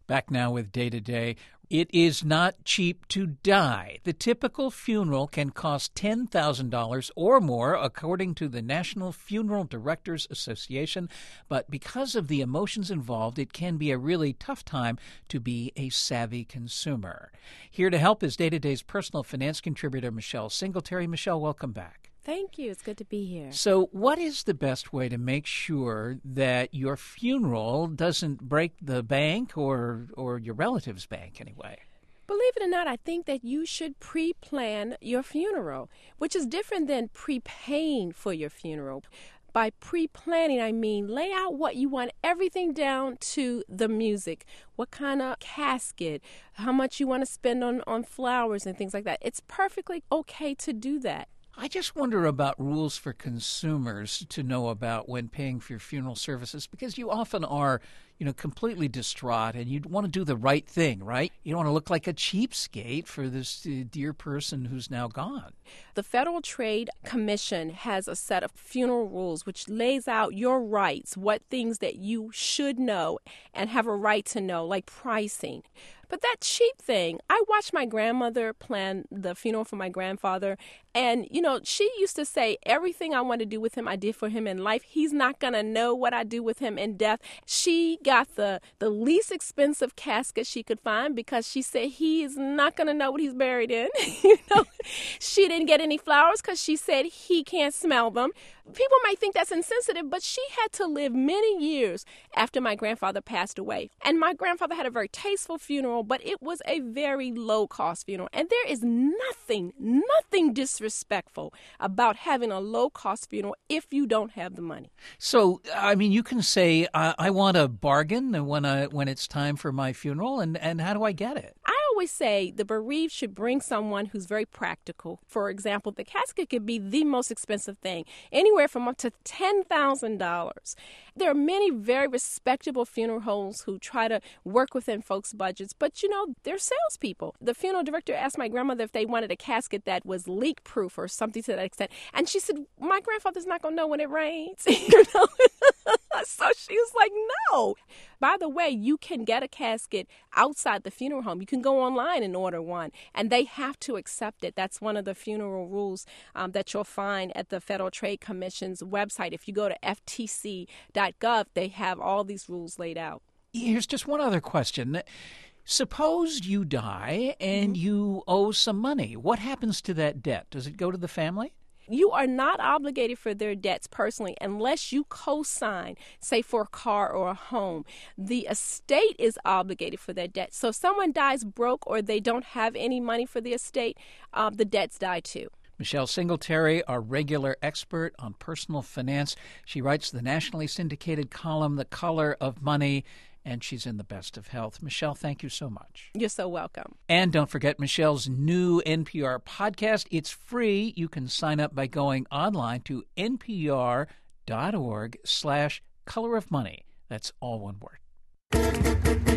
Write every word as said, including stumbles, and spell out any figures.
Back now with Day to Day. It is not cheap to die. The typical funeral can cost ten thousand dollars or more, according to the National Funeral Directors Association. But because of the emotions involved, it can be a really tough time to be a savvy consumer. Here to help is Day to Day's personal finance contributor, Michelle Singletary. Michelle, welcome back. Thank you. It's good to be here. So what is the best way to make sure that your funeral doesn't break the bank or or your relative's bank anyway? Believe it or not, I think that you should pre-plan your funeral, which is different than prepaying for your funeral. By pre-planning, I mean lay out what you want, everything down to the music, what kind of casket, how much you want to spend on, on flowers and things like that. It's perfectly okay to do that. I just wonder about rules for consumers to know about when paying for your funeral services, because you often are, you know, completely distraught and you want to do the right thing, right? You don't want to look like a cheapskate for this uh, dear person who's now gone. The Federal Trade Commission has a set of funeral rules which lays out your rights, what things that you should know and have a right to know, like pricing. But that cheap thing, I watched my grandmother plan the funeral for my grandfather, and, you know, she used to say, everything I want to do with him, I did for him in life. He's not going to know what I do with him in death. She got the, the least expensive casket she could find because she said he is not going to know what he's buried in. you know, she didn't get any flowers because she said he can't smell them. People might think that's insensitive, but she had to live many years after my grandfather passed away. And my grandfather had a very tasteful funeral, but it was a very low-cost funeral. And there is nothing, nothing disrespectful about having a low-cost funeral if you don't have the money. So, I mean, you can say, I, I want a bargain when I, when it's time for my funeral, and, and how do I get it? I always say the bereaved should bring someone who's very practical. For example, the casket could be the most expensive thing, anywhere from up to ten thousand dollars. There are many very respectable funeral homes who try to work within folks' budgets, but, you know, they're salespeople. The funeral director asked my grandmother if they wanted a casket that was leak-proof or something to that extent, and she said, my grandfather's not going to know when it rains. you know? So she was like, no. By the way, you can get a casket outside the funeral home. You can go online and order one, and they have to accept it. That's one of the funeral rules um, that you'll find at the Federal Trade Commission's website. If you go to F T C dot gov, they have all these rules laid out. Here's just one other question. Suppose you die and mm-hmm. you owe some money. What happens to that debt? Does it go to the family? You are not obligated for their debts personally unless you co-sign, say, for a car or a home. The estate is obligated for their debt. So if someone dies broke or they don't have any money for the estate, uh, the debts die too. Michelle Singletary, our regular expert on personal finance. She writes the nationally syndicated column, The Color of Money, and she's in the best of health. Michelle, thank you so much. You're so welcome. And don't forget Michelle's new N P R podcast. It's free. You can sign up by going online to npr dot org slash color of money. That's all one word.